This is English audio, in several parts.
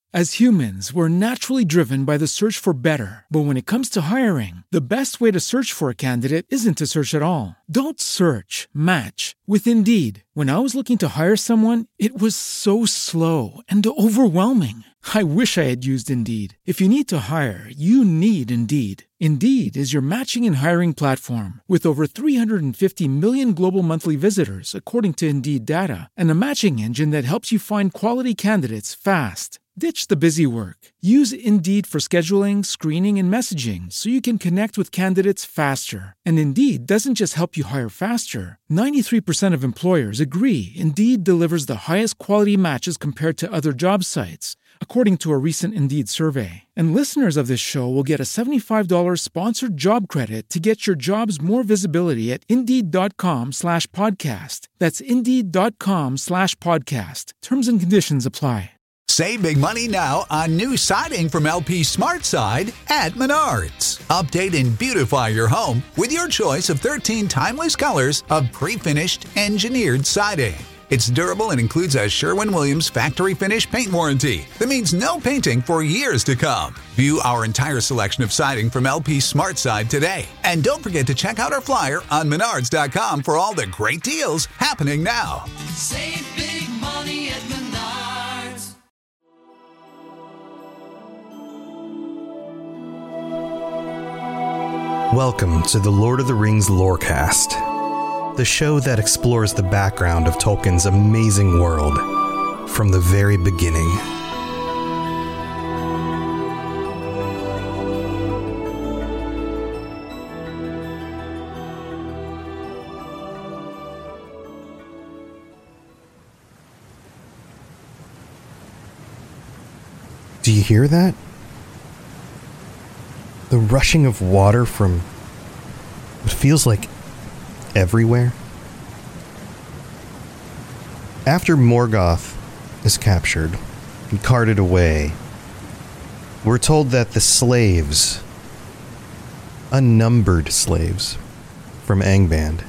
As humans, we're naturally driven by the search for better. But when it comes to hiring, the best way to search for a candidate isn't to search at all. Don't search, match with Indeed. When I was looking to hire someone, it was so slow and overwhelming. I wish I had used Indeed. If you need to hire, you need Indeed. Indeed is your matching and hiring platform with over 350 million global monthly visitors, according to Indeed data, and a matching engine that helps you find quality candidates fast. Ditch the busy work. Use Indeed for scheduling, screening, and messaging so you can connect with candidates faster. And Indeed doesn't just help you hire faster. 93% of employers agree Indeed delivers the highest quality matches compared to other job sites, according to a recent Indeed survey. And listeners of this show will get a $75 sponsored job credit to get your jobs more visibility at Indeed.com/podcast. That's Indeed.com/podcast. Terms and conditions apply. Save big money now on new siding from LP SmartSide at Menards. Update and beautify your home with your choice of 13 timeless colors of pre-finished engineered siding. It's durable and includes a Sherwin-Williams factory finish paint warranty that means no painting for years to come. View our entire selection of siding from LP SmartSide today. And don't forget to check out our flyer on Menards.com for all the great deals happening now. Save big money at Menards. Welcome to the Lord of the Rings Lorecast, the show that explores the background of Tolkien's amazing world from the very beginning. Do you hear that? The rushing of water from what feels like everywhere. After Morgoth is captured and carted away, we're told that the slaves, unnumbered slaves from Angband,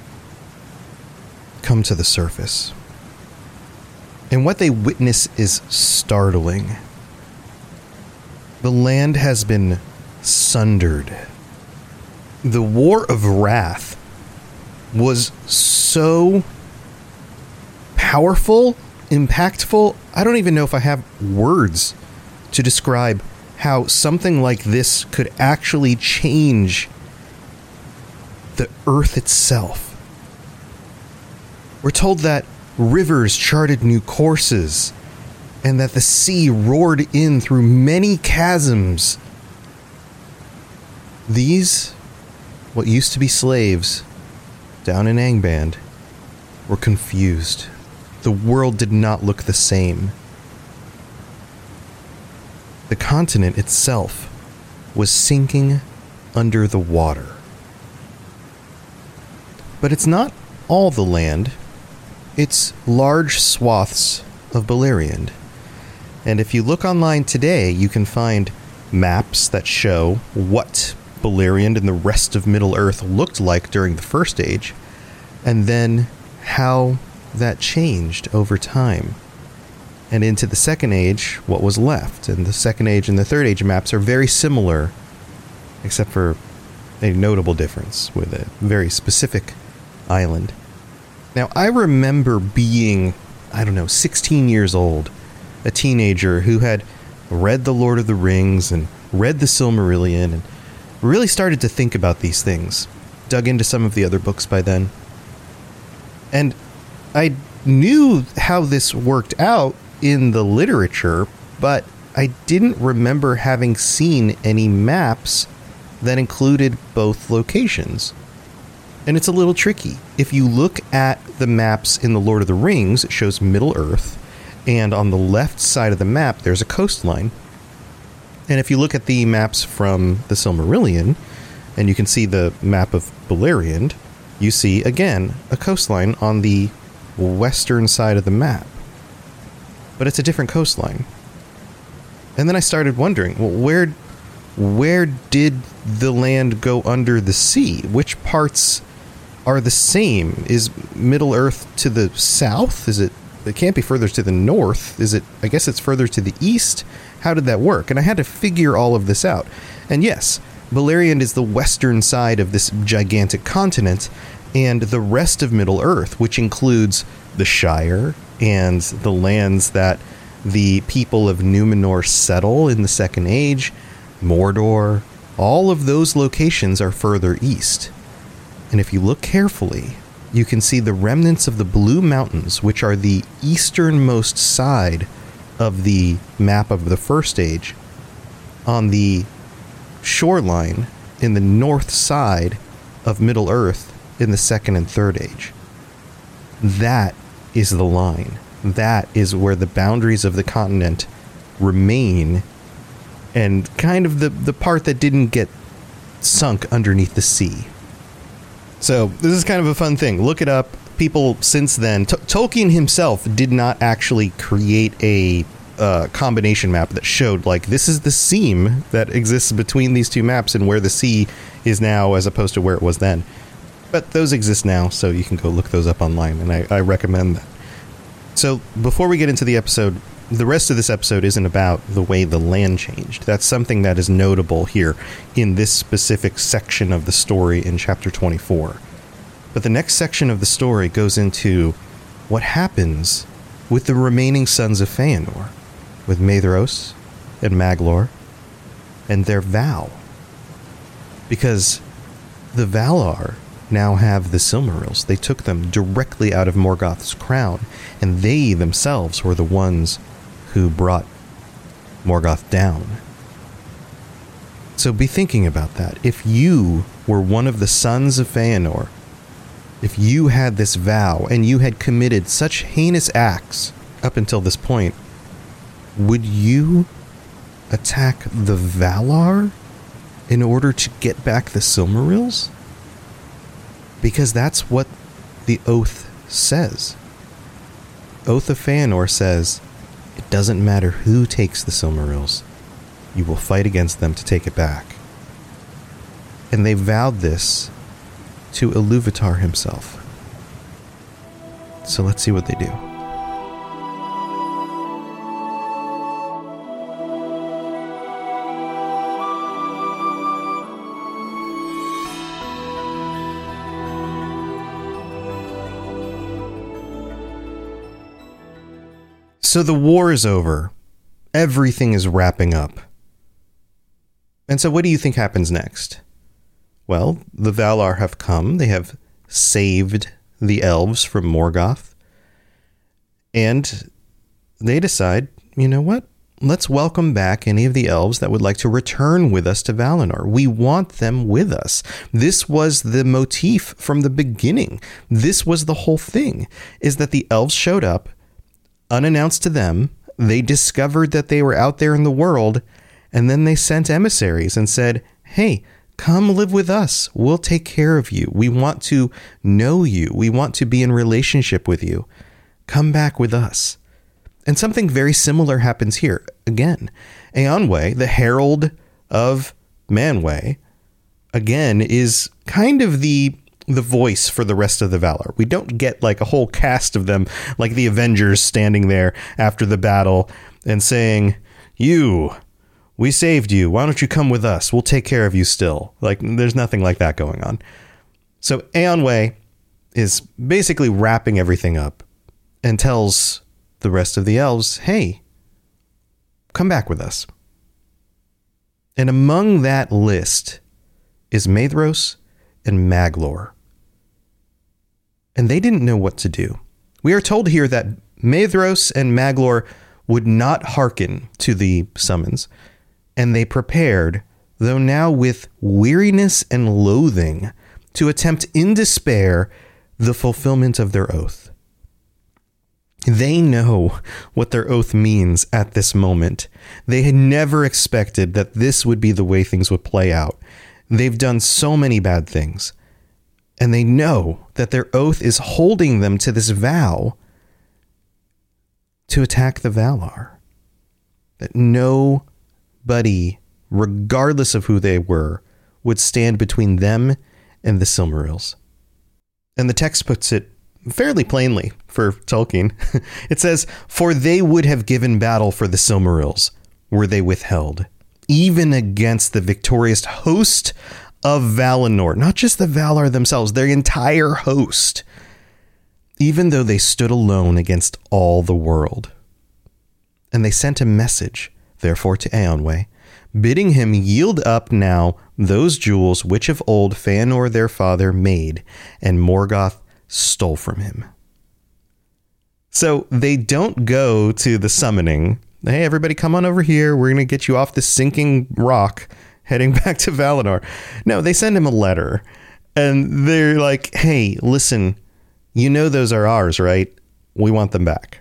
come to the surface. And what they witness is startling. The land has been sundered. The War of Wrath was so powerful, impactful. I don't even know if I have words to describe how something like this could actually change the earth itself. We're told that rivers charted new courses and that the sea roared in through many chasms. These, what used to be slaves, down in Angband, were confused. The world did not look the same. The continent itself was sinking under the water. But it's not all the land. It's large swaths of Beleriand. And if you look online today, you can find maps that show what Beleriand and the rest of Middle-earth looked like during the First Age, and then how that changed over time. And into the Second Age, what was left. And the Second Age and the Third Age maps are very similar, except for a notable difference with a very specific island. Now, I remember being, 16 years old, a teenager who had read The Lord of the Rings and read the Silmarillion and really started to think about these things. Dug into some of the other books by then. And I knew how this worked out in the literature, but I didn't remember having seen any maps that included both locations. And it's a little tricky. If you look at the maps in The Lord of the Rings, it shows Middle-earth, and on the left side of the map, there's a coastline. And if you look at the maps from the Silmarillion, and you can see the map of Beleriand, you see, again, a coastline on the western side of the map. But it's a different coastline. And then I started wondering, well, where did the land go under the sea? Which parts are the same? Is Middle-earth to the south? Is it it can't be further to the north. Is it? I guess it's further to the east. How did that work? And I had to figure all of this out. And yes, Beleriand is the western side of this gigantic continent, and the rest of Middle-earth, which includes the Shire and the lands that the people of Numenor settle in the Second Age, Mordor, all of those locations are further east. And if you look carefully, you can see the remnants of the Blue Mountains, which are the easternmost side of the map of the First Age, on the shoreline in the north side of Middle-earth in the Second and Third Age. That is the line. That is where the boundaries of the continent remain, and kind of the part that didn't get sunk underneath the sea. So this is kind of a fun thing. Look it up. People since then, Tolkien himself did not actually create a combination map that showed, like, this is the seam that exists between these two maps and where the sea is now as opposed to where it was then. But those exist now, so you can go look those up online, and I recommend that. So before we get into the episode, the rest of this episode isn't about the way the land changed. That's something that is notable here in this specific section of the story in chapter 24. But the next section of the story goes into what happens with the remaining sons of Feanor, with Maedhros and Maglor, and their vow. Because the Valar now have the Silmarils. They took them directly out of Morgoth's crown, and they themselves were the ones who brought Morgoth down. So be thinking about that. If you were one of the sons of Feanor, if you had this vow and you had committed such heinous acts up until this point, would you attack the Valar in order to get back the Silmarils? Because that's what the Oath says. Oath of Feanor says, it doesn't matter who takes the Silmarils, you will fight against them to take it back. And they vowed this to Iluvatar himself. So let's see what they do. So the war is over. Everything is wrapping up. And so what do you think happens next? Well, the Valar have come. They have saved the elves from Morgoth. And they decide, you know what? Let's welcome back any of the elves that would like to return with us to Valinor. We want them with us. This was the motif from the beginning. This was the whole thing, is that the elves showed up unannounced to them. They discovered that they were out there in the world, and then they sent emissaries and said, hey, come live with us. We'll take care of you. We want to know you. We want to be in relationship with you. Come back with us. And something very similar happens here. Again, Eonwe, the herald of Manwë, again, is kind of the voice for the rest of the Valar. We don't get like a whole cast of them, like the Avengers standing there after the battle and saying, we saved you. Why don't you come with us? We'll take care of you still. Like, there's nothing like that going on. So Eonwe is basically wrapping everything up and tells the rest of the elves, hey, come back with us. And among that list is Maedhros and Maglor. And they didn't know what to do. We are told here that Maedhros and Maglor would not hearken to the summons, and they prepared, though now with weariness and loathing, to attempt in despair the fulfillment of their oath. They know what their oath means at this moment. They had never expected that this would be the way things would play out. They've done so many bad things, and they know that their oath is holding them to this vow to attack the Valar. That nobody, regardless of who they were, would stand between them and the Silmarils. And the text puts it fairly plainly for Tolkien. It says, "For they would have given battle for the Silmarils, were they withheld, even against the victorious host of Valinor." Not just the Valar themselves, their entire host. "Even though they stood alone against all the world. And they sent a message, therefore, to Eonwë, bidding him yield up now those jewels which of old Fëanor their father made, and Morgoth stole from him." So they don't go to the summoning. "Hey, everybody come on over here. We're going to get you off this sinking rock heading back to Valinor." No, they send him a letter and they're like, "Hey, listen, you know those are ours, right? We want them back."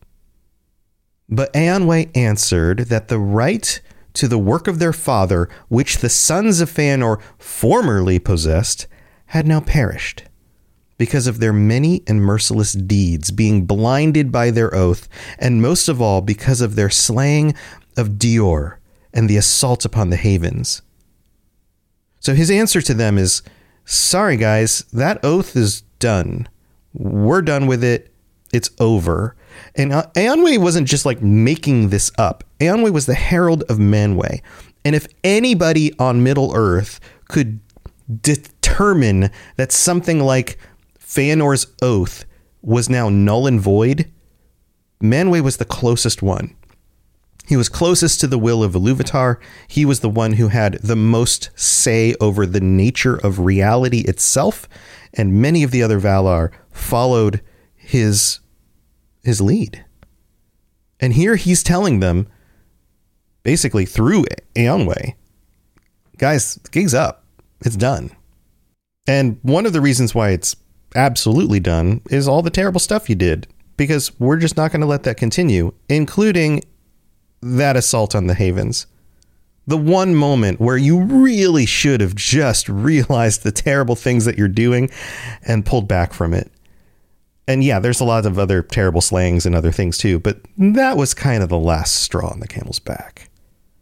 But Eonwë answered that the right to the work of their father, which the sons of Fëanor formerly possessed, had now perished, because of their many and merciless deeds, being blinded by their oath, and most of all because of their slaying of Dior and the assault upon the havens. So his answer to them is, "Sorry guys, that oath is done. We're done with it. It's over." And Eonwë wasn't just like making this up. Eonwë was the herald of Manwë. And if anybody on Middle Earth could determine that something like Fëanor's oath was now null and void, Manwë was the closest one. He was closest to the will of Iluvatar. He was the one who had the most say over the nature of reality itself. And many of the other Valar followed his lead. And here he's telling them, basically through Eonwë, guys, the gig's up. It's done. And one of the reasons why it's absolutely done is all the terrible stuff you did, because we're just not going to let that continue, including that assault on the havens. The one moment where you really should have just realized the terrible things that you're doing and pulled back from it. And yeah, there's a lot of other terrible slayings and other things too, but that was kind of the last straw on the camel's back.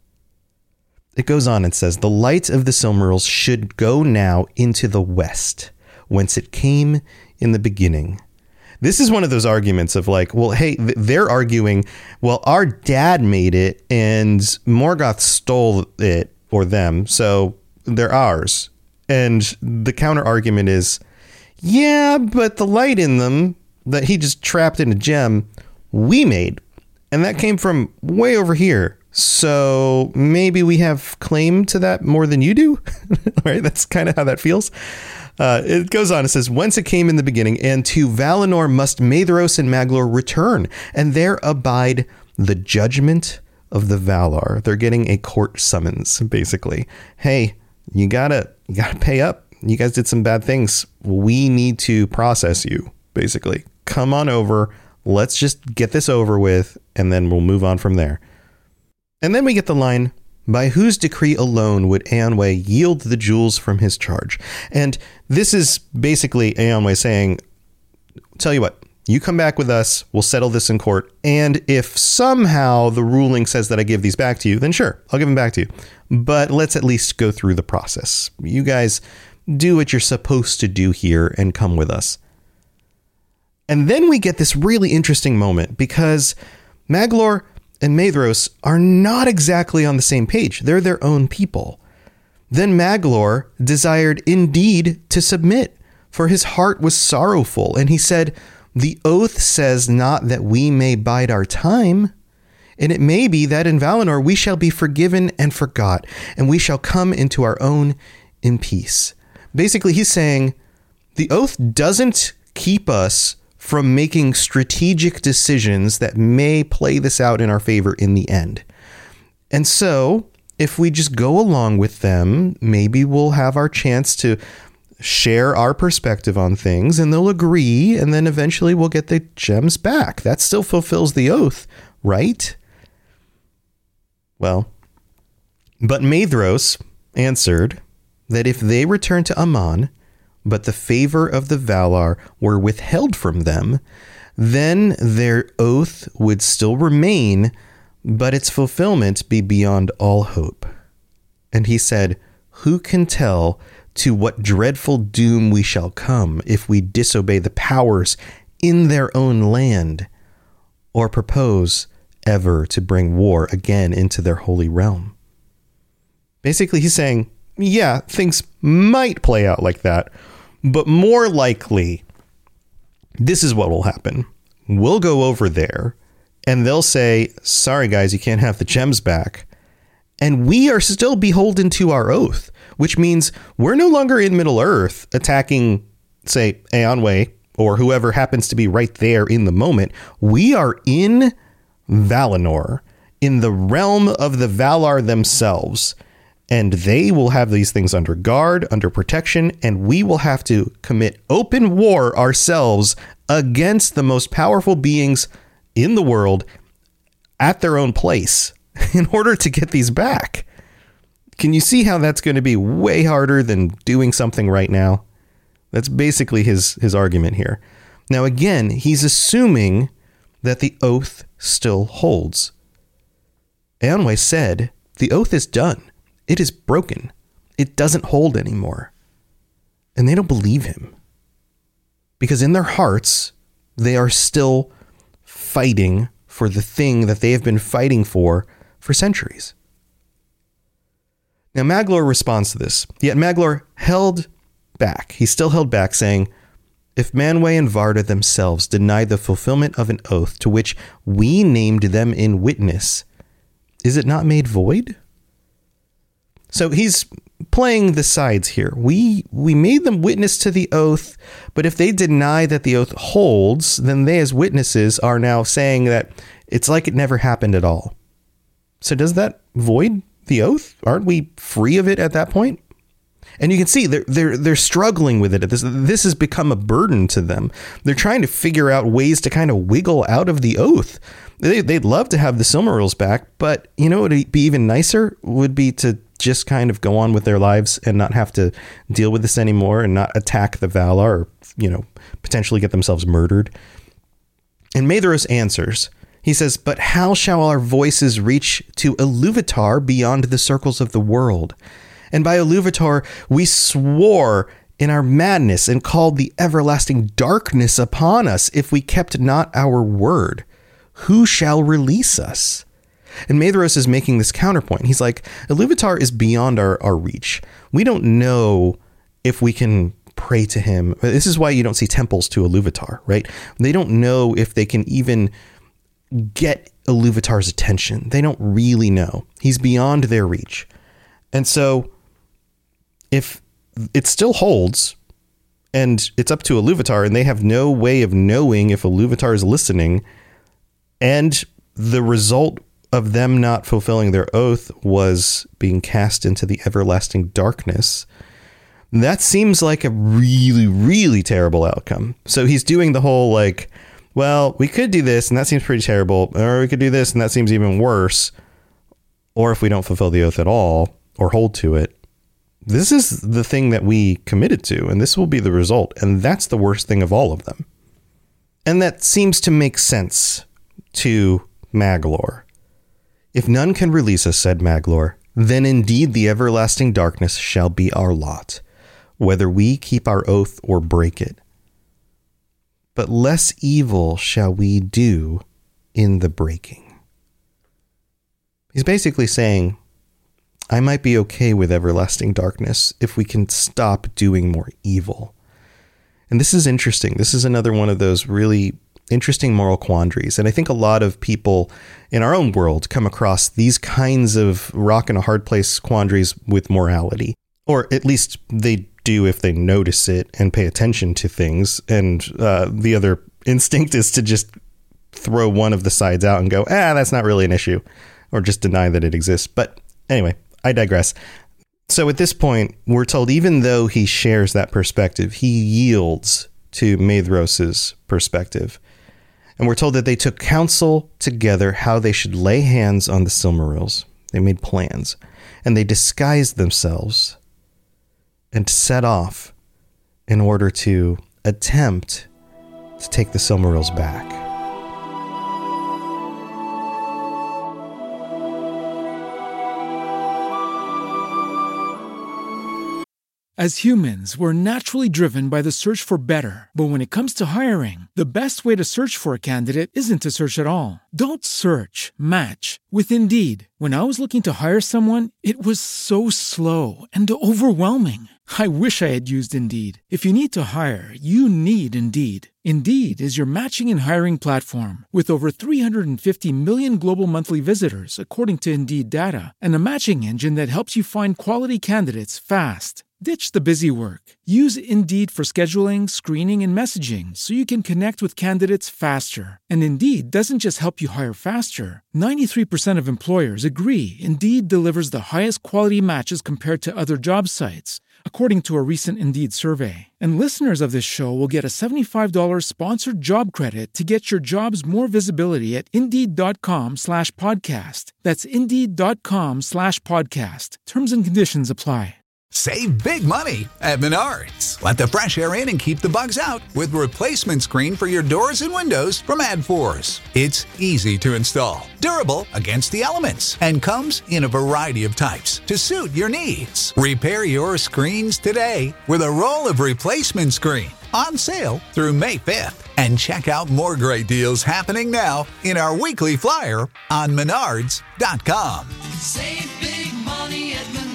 It goes on and says, "The light of the Silmarils should go now into the west, whence it came in the beginning." This is one of those arguments of like, well, hey, they're arguing, well, our dad made it and Morgoth stole it or them, so they're ours. And the counter argument is, yeah, but the light in them that he just trapped in a gem, we made. And that came from way over here. So maybe we have claim to that more than you do. Right? That's kind of how that feels. It goes on. It says, "Whence it came in the beginning, and to Valinor must Maedhros and Maglor return, and there abide the judgment of the Valar." They're getting a court summons, basically. Hey, you gotta pay up. You guys did some bad things. We need to process you, basically. Come on over. Let's just get this over with, and then we'll move on from there. And then we get the line, "By whose decree alone would Eonwë yield the jewels from his charge?" And this is basically Eonwë saying, tell you what, you come back with us, we'll settle this in court, and if somehow the ruling says that I give these back to you, then sure, I'll give them back to you. But let's at least go through the process. You guys do what you're supposed to do here and come with us. And then we get this really interesting moment, because Maglor and Maedhros are not exactly on the same page. They're their own people. Then Maglor desired indeed to submit, for his heart was sorrowful, and he said, "The oath says not that we may bide our time, and it may be that in Valinor we shall be forgiven and forgot, and we shall come into our own in peace." Basically, he's saying the oath doesn't keep us from making strategic decisions that may play this out in our favor in the end. And so if we just go along with them, maybe we'll have our chance to share our perspective on things, and they'll agree, and then eventually we'll get the gems back. That still fulfills the oath, right? Well, but Maedhros answered that if they returned to Aman, but the favor of the Valar were withheld from them, then their oath would still remain, but its fulfillment be beyond all hope. And he said, who can tell to what dreadful doom we shall come if we disobey the powers in their own land, or propose ever to bring war again into their holy realm? Basically, he's saying, yeah, things might play out like that, but more likely, this is what will happen. We'll go over there, and they'll say, sorry, guys, you can't have the gems back. And we are still beholden to our oath, which means we're no longer in Middle-earth attacking, say, Eonwë or whoever happens to be right there in the moment. We are in Valinor, in the realm of the Valar themselves. And they will have these things under guard, under protection, and we will have to commit open war ourselves against the most powerful beings in the world at their own place in order to get these back. Can you see how that's going to be way harder than doing something right now? That's basically his argument here. Now, again, he's assuming that the oath still holds. Eonwë said, the oath is done. It is broken. It doesn't hold anymore. And they don't believe him. Because in their hearts, they are still fighting for the thing that they have been fighting for centuries. Now, Maglor responds to this. Yet Maglor held back. He still held back, saying, if Manwë and Varda themselves denied the fulfillment of an oath to which we named them in witness, is it not made void? So he's playing the sides here. We made them witness to the oath, but if they deny that the oath holds, then they as witnesses are now saying that it's like it never happened at all. So does that void the oath? Aren't we free of it at that point? And you can see they're struggling with it. This has become a burden to them. They're trying to figure out ways to kind of wiggle out of the oath. They'd love to have the Silmarils back, but you know what would be even nicer would be to just kind of go on with their lives and not have to deal with this anymore and not attack the Valar or, you know, potentially get themselves murdered. And Maedhros answers. He says, but how shall our voices reach to Iluvatar beyond the circles of the world? And by Iluvatar, we swore in our madness and called the everlasting darkness upon us if we kept not our word. Who shall release us? And Maedhros is making this counterpoint. He's like, Iluvatar is beyond our reach. We don't know if we can pray to him. This is why you don't see temples to Iluvatar, right? They don't know if they can even get Iluvatar's attention. They don't really know. He's beyond their reach. And so if it still holds and it's up to Iluvatar and they have no way of knowing if Iluvatar is listening, and the result of them not fulfilling their oath was being cast into the everlasting darkness, that seems like a really, really terrible outcome. So he's doing the whole like, well, we could do this and that seems pretty terrible, or we could do this and that seems even worse. Or if we don't fulfill the oath at all or hold to it, this is the thing that we committed to, and this will be the result. And that's the worst thing of all of them. And that seems to make sense to Maglor. If none can release us, said Maglor, then indeed the everlasting darkness shall be our lot, whether we keep our oath or break it. But less evil shall we do in the breaking. He's basically saying, I might be okay with everlasting darkness if we can stop doing more evil. And this is interesting. This is another one of those really interesting moral quandaries. And I think a lot of people in our own world come across these kinds of rock and a hard place quandaries with morality, or at least they do if they notice it and pay attention to things. And the other instinct is to just throw one of the sides out and go, that's not really an issue, or just deny that it exists. But anyway, I digress. So at this point, we're told even though he shares that perspective, he yields to Maedhros's perspective. And we're told that they took counsel together how they should lay hands on the Silmarils. They made plans, and they disguised themselves and set off in order to attempt to take the Silmarils back. As humans, we're naturally driven by the search for better. But when it comes to hiring, the best way to search for a candidate isn't to search at all. Don't search, match with Indeed. When I was looking to hire someone, it was so slow and overwhelming. I wish I had used Indeed. If you need to hire, you need Indeed. Indeed is your matching and hiring platform with over 350 million global monthly visitors, according to Indeed data, and a matching engine that helps you find quality candidates fast. Ditch the busy work. Use Indeed for scheduling, screening, and messaging so you can connect with candidates faster. And Indeed doesn't just help you hire faster. 93% of employers agree Indeed delivers the highest quality matches compared to other job sites, according to a recent Indeed survey. And listeners of this show will get a $75 sponsored job credit to get your jobs more visibility at Indeed.com/podcast. That's Indeed.com/podcast. Terms and conditions apply. Save big money at Menards. Let the fresh air in and keep the bugs out with replacement screen for your doors and windows from AdForce. It's easy to install, durable against the elements, and comes in a variety of types to suit your needs. Repair your screens today with a roll of replacement screen on sale through May 5th. And check out more great deals happening now in our weekly flyer on Menards.com. Save big money at Menards.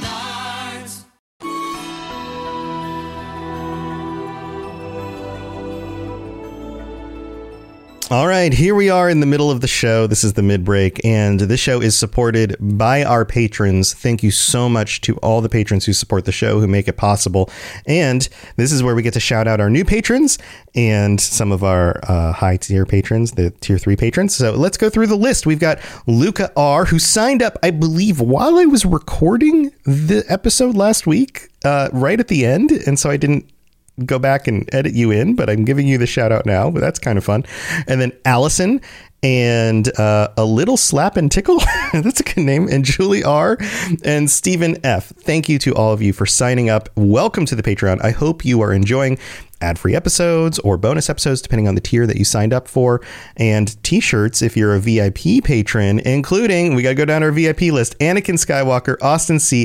All right, here we are in the middle of the show. This is the mid-break, and this show is supported by our patrons. Thank you so much to all the patrons who support the show, who make it possible. And this is where we get to shout out our new patrons and some of our high-tier patrons, the Tier 3 patrons. So let's go through the list. We've got Luca R., who signed up, I believe, while I was recording the episode last week, right at the end, and so I didn't go back and edit you in, but I'm giving you the shout out now, but that's kind of fun. And then Allison and a little slap and tickle. That's a good name. And Julie R. and Stephen F. Thank you to all of you for signing up. Welcome to the Patreon. I hope you are enjoying ad-free episodes or bonus episodes, depending on the tier that you signed up for, and t-shirts if you're a VIP patron, including, we got to go down our VIP list, Anakin Skywalker, Austin C.,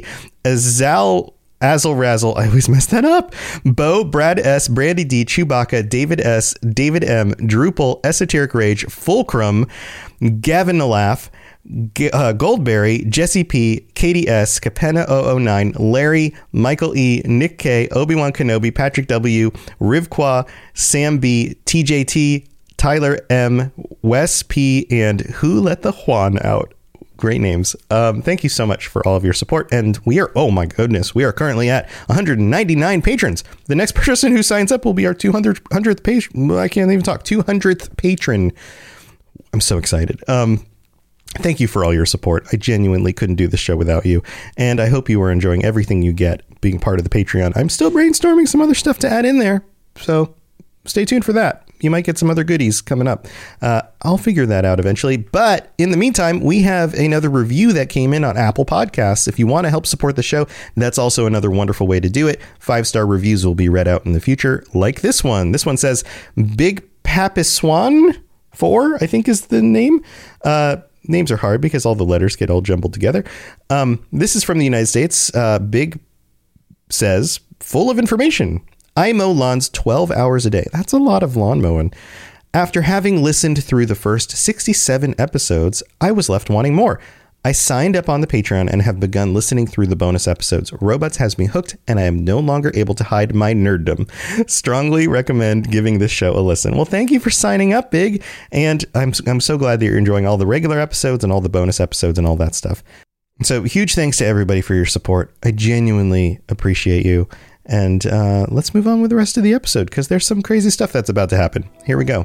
Azel Razzle, I always mess that up. Bo, Brad S, Brandy D, Chewbacca, David S, David M, Drupal, Esoteric Rage, Fulcrum, Gavin Nalaf, Goldberry, Jesse P, Katie S, Capenna 009, Larry, Michael E, Nick K, Obi-Wan Kenobi, Patrick W, Rivqua, Sam B, TJT, Tyler M, Wes P, and Who Let the Juan Out? Great names. Thank you so much for all of your support. And we are, oh my goodness, we are currently at 199 patrons. The next person who signs up will be our 200th patron. I can't even talk. 200th patron. I'm so excited. Thank you for all your support. I genuinely couldn't do the show without you. And I hope you are enjoying everything you get being part of the Patreon. I'm still brainstorming some other stuff to add in there, so stay tuned for that. You might get some other goodies coming up. I'll figure that out eventually. But in the meantime, we have another review that came in on Apple Podcasts. If you want to help support the show, that's also another wonderful way to do it. 5-star reviews will be read out in the future, like this one. This one says, Big Papiswan 4, I think is the name. Names are hard because all the letters get all jumbled together. This is from the United States. Big says, full of information. I mow lawns 12 hours a day. That's a lot of lawn mowing. After having listened through the first 67 episodes, I was left wanting more. I signed up on the Patreon and have begun listening through the bonus episodes. Robots has me hooked, and I am no longer able to hide my nerddom. Strongly recommend giving this show a listen. Well, thank you for signing up, Big. And I'm so glad that you're enjoying all the regular episodes and all the bonus episodes and all that stuff. So huge thanks to everybody for your support. I genuinely appreciate you. And let's move on with the rest of the episode, because there's some crazy stuff that's about to happen. Here we go.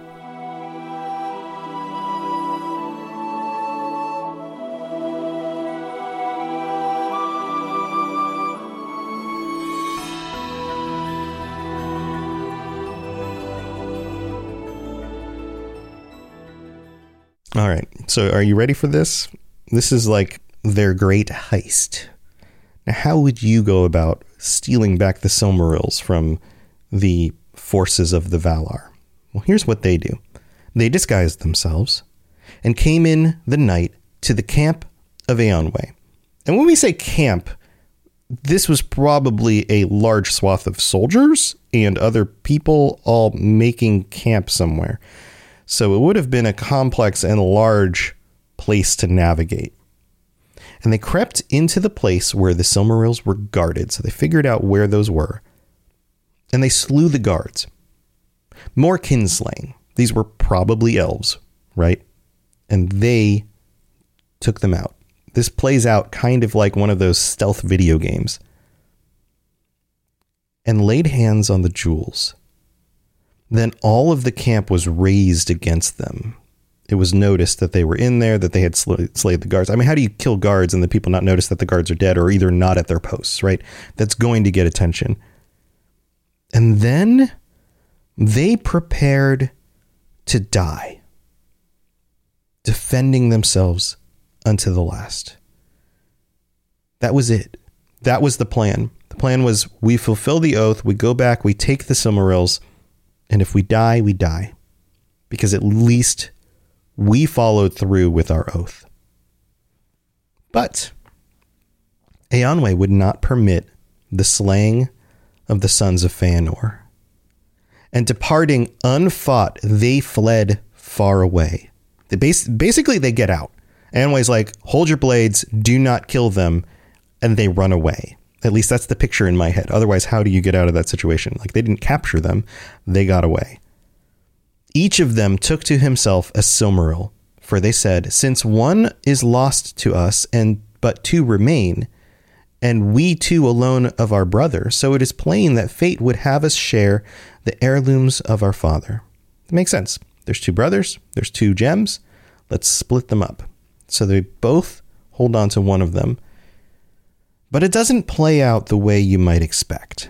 All right. So are you ready for this? This is like their great heist. Now, how would you go about stealing back the Silmarils from the forces of the Valar? Well, here's what they do. They disguised themselves and came in the night to the camp of Eonwë. And when we say camp, this was probably a large swath of soldiers and other people all making camp somewhere. So it would have been a complex and large place to navigate. And they crept into the place where the Silmarils were guarded. So they figured out where those were. And they slew the guards. More kinslaying. These were probably elves, right? And they took them out. This plays out kind of like one of those stealth video games. And laid hands on the jewels. Then all of the camp was raised against them. It was noticed that they were in there, that they had slayed the guards. I mean, how do you kill guards and the people not notice that the guards are dead or either not at their posts, right? That's going to get attention. And then they prepared to die, defending themselves unto the last. That was it. That was the plan. The plan was we fulfill the oath, we go back, we take the Silmarils, and if we die, we die. Because at least we followed through with our oath. But Eönwë would not permit the slaying of the sons of Fëanor. And departing unfought, they fled far away. Basically, they get out. Eönwë's like, hold your blades, do not kill them, and they run away. At least that's the picture in my head. Otherwise, how do you get out of that situation? Like, they didn't capture them, they got away. Each of them took to himself a Silmaril, for they said, since one is lost to us, and but two remain, and we two alone of our brother, so it is plain that fate would have us share the heirlooms of our father. It makes sense. There's two brothers, there's two gems, let's split them up. So they both hold on to one of them, but it doesn't play out the way you might expect.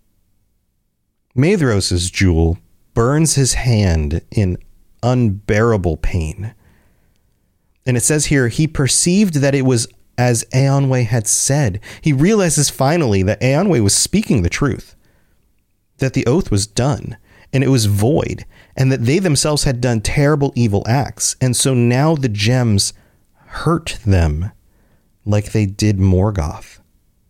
Maedhros' jewel burns his hand in unbearable pain. And it says here, he perceived that it was as Eönwë had said. He realizes finally that Eönwë was speaking the truth, that the oath was done and it was void, and that they themselves had done terrible evil acts. And so now the gems hurt them like they did Morgoth.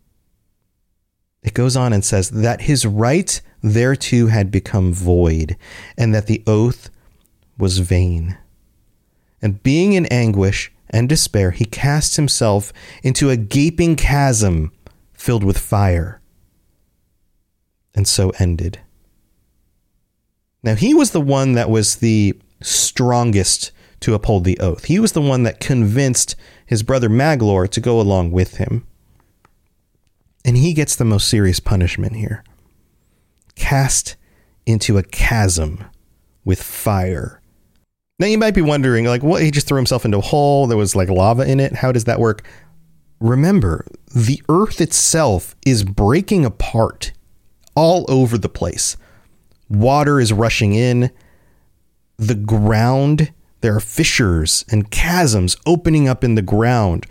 It goes on and says that his right thereto had become void, and that the oath was vain. And being in anguish and despair, he cast himself into a gaping chasm filled with fire, and so ended. Now, he was the one that was the strongest to uphold the oath. He was the one that convinced his brother Maglor to go along with him. And he gets the most serious punishment here. Cast into a chasm with fire. Now you might be wondering, like, what? He just threw himself into a hole. There was like lava in it. How does that work? Remember, the earth itself is breaking apart all over the place. Water is rushing in. The ground, there are fissures and chasms opening up in the ground.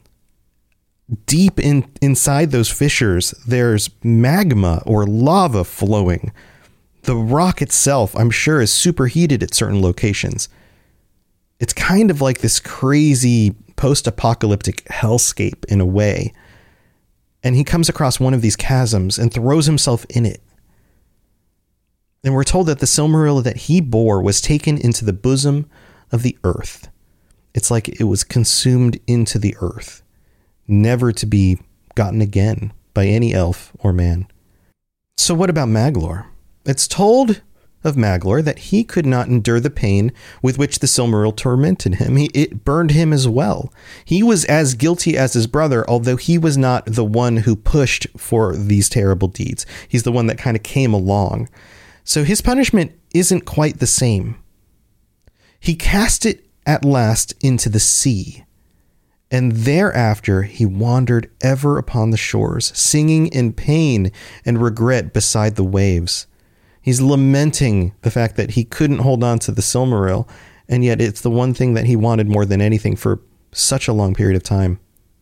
Deep inside those fissures, there's magma or lava flowing. The rock itself, I'm sure, is superheated at certain locations. It's kind of like this crazy post-apocalyptic hellscape in a way. And he comes across one of these chasms and throws himself in it. And we're told that the Silmaril that he bore was taken into the bosom of the earth. It's like it was consumed into the earth, never to be gotten again by any elf or man. So what about Maglor? It's told of Maglor that he could not endure the pain with which the Silmaril tormented him. It burned him as well. He was as guilty as his brother, although he was not the one who pushed for these terrible deeds. He's the one that kind of came along. So his punishment isn't quite the same. He cast it at last into the sea, and thereafter he wandered ever upon the shores, singing in pain and regret beside the waves. He's lamenting the fact that he couldn't hold on to the Silmaril, and yet it's the one thing that he wanted more than anything for such a long period of time.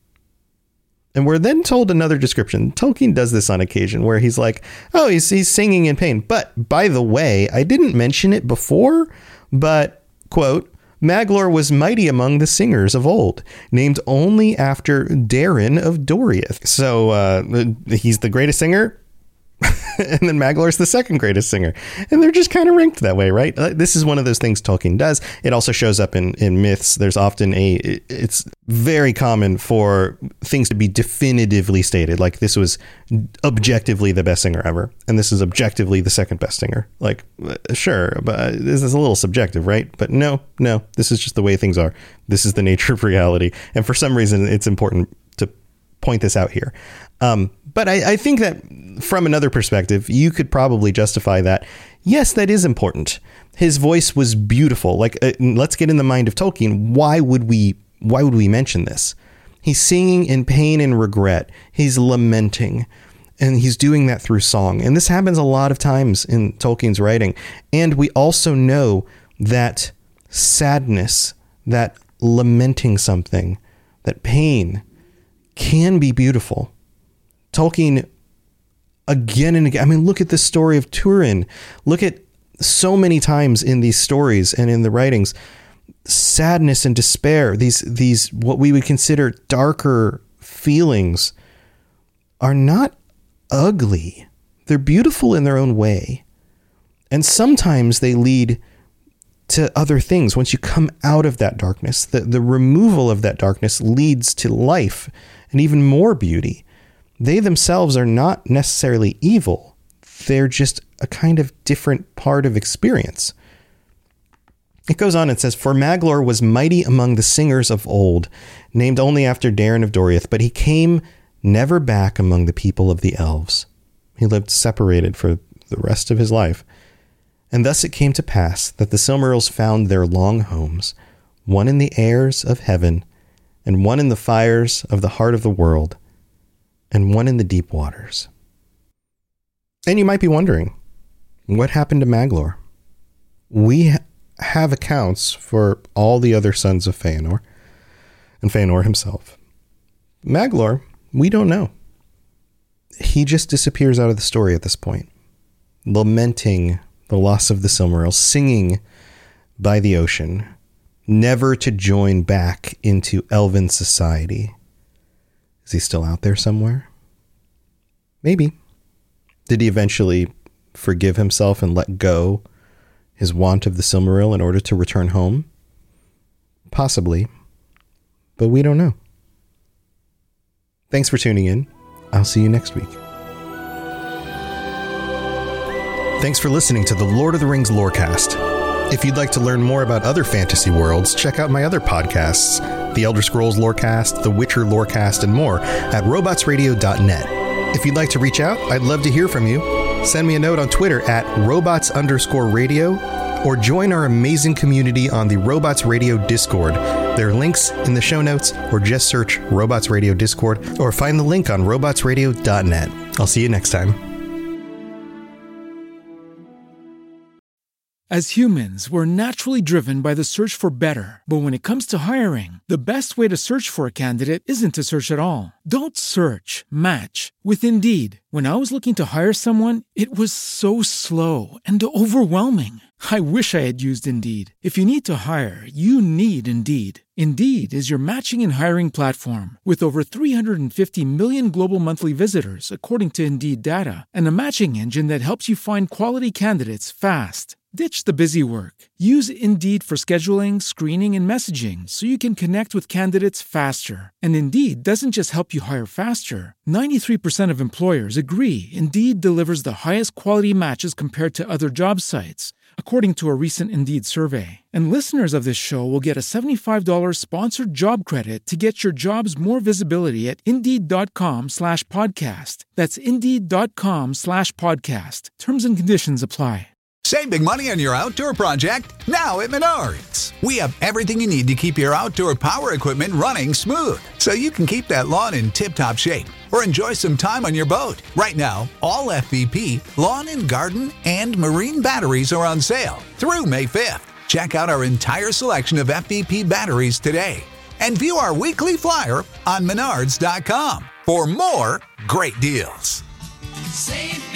And we're then told another description. Tolkien does this on occasion where he's like, oh, he's singing in pain. But by the way, I didn't mention it before, but, quote, Maglor was mighty among the singers of old, named only after Darin of Doriath. So he's the greatest singer, and then Maglor's the second greatest singer. And they're just kind of ranked that way, right? This is one of those things Tolkien does. It also shows up in myths. There's often it's very common for things to be definitively stated. Like, this was objectively the best singer ever, and this is objectively the second best singer. Like, sure, but this is a little subjective, right? But no, this is just the way things are. This is the nature of reality. And for some reason, it's important to point this out here. But I think that from another perspective, you could probably justify that. Yes, that is important. His voice was beautiful. Like, let's get in the mind of Tolkien. Why would we mention this? He's singing in pain and regret. He's lamenting, and he's doing that through song. And this happens a lot of times in Tolkien's writing. And we also know that sadness, that lamenting something, that pain can be beautiful. Tolkien, again and again, I mean, look at the story of Turin. Look at so many times in these stories and in the writings, sadness and despair, these what we would consider darker feelings, are not ugly. They're beautiful in their own way. And sometimes they lead to other things. Once you come out of that darkness, the removal of that darkness leads to life and even more beauty. They themselves are not necessarily evil. They're just a kind of different part of experience. It goes on and says, "For Maglor was mighty among the singers of old, named only after Darin of Doriath, but he came never back among the people of the elves." He lived separated for the rest of his life. "And thus it came to pass that the Silmarils found their long homes, one in the airs of heaven, and one in the fires of the heart of the world, and one in the deep waters." And you might be wondering, what happened to Maglor? We have accounts for all the other sons of Feanor, and Feanor himself. Maglor, we don't know. He just disappears out of the story at this point, lamenting the loss of the Silmarils, singing by the ocean, never to join back into elven society. Is he still out there somewhere? Maybe. Did he eventually forgive himself and let go his want of the Silmaril in order to return home? Possibly. But we don't know. Thanks for tuning in. I'll see you next week. Thanks for listening to the Lord of the Rings Lorecast. If you'd like to learn more about other fantasy worlds, check out my other podcasts, The Elder Scrolls Lorecast, The Witcher Lorecast, and more at robotsradio.net. If you'd like to reach out, I'd love to hear from you. Send me a note on Twitter at robots_radio, or join our amazing community on the Robots Radio Discord. There are links in the show notes, or just search Robots Radio Discord, or find the link on robotsradio.net. I'll see you next time. As humans, we're naturally driven by the search for better. But when it comes to hiring, the best way to search for a candidate isn't to search at all. Don't search, match with Indeed. When I was looking to hire someone, it was so slow and overwhelming. I wish I had used Indeed. If you need to hire, you need Indeed. Indeed is your matching and hiring platform with over 350 million global monthly visitors, according to Indeed data, and a matching engine that helps you find quality candidates fast. Ditch the busy work. Use Indeed for scheduling, screening, and messaging so you can connect with candidates faster. And Indeed doesn't just help you hire faster. 93% of employers agree Indeed delivers the highest quality matches compared to other job sites, according to a recent Indeed survey. And listeners of this show will get a $75 sponsored job credit to get your jobs more visibility at Indeed.com/podcast. That's Indeed.com/podcast. Terms and conditions apply. Save big money on your outdoor project now at Menards. We have everything you need to keep your outdoor power equipment running smooth, so you can keep that lawn in tip-top shape or enjoy some time on your boat. Right now, all FVP, lawn and garden, and marine batteries are on sale through May 5th. Check out our entire selection of FVP batteries today and view our weekly flyer on Menards.com for more great deals. Save